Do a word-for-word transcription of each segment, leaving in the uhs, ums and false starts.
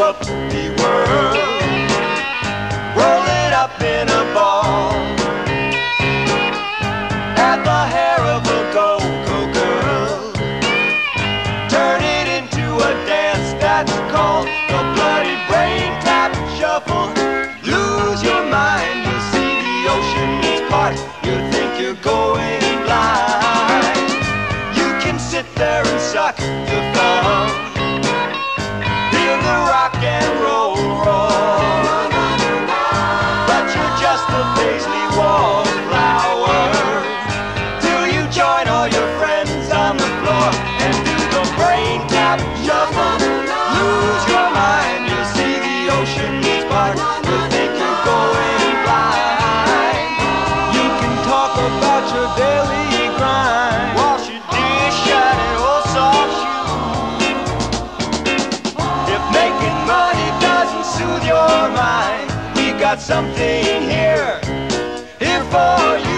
up the world, roll it up in a ball at the hair of a go-go girl, turn it into a dance that's called the bloody brain tap shuffle. Lose your mind, you see the ocean is part, you think you're going blind. You can sit there and suck the thumb, feel the rock and roll roar, but you're just a paisley wallflower till you join all your friends on the floor and do the brain tap shuffle. Lose your mind, you see the ocean's part, you think you're going blind. You can talk about your daily grind, wash your dish, shine an old soft shoe. If making money doesn't soothe your mind, we got something here, here for you.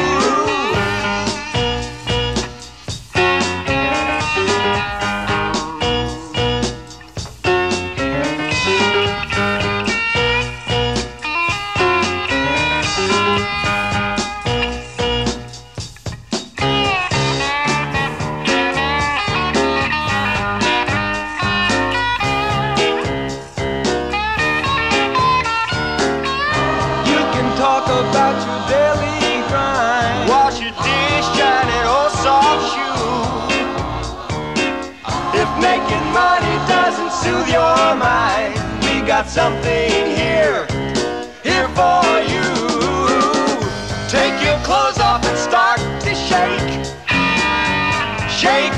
Talk about your daily grind, wash your dish, shine an old soft shoe. If making money doesn't soothe your mind, we got something here, here for you. Take your clothes off and start to shake, shake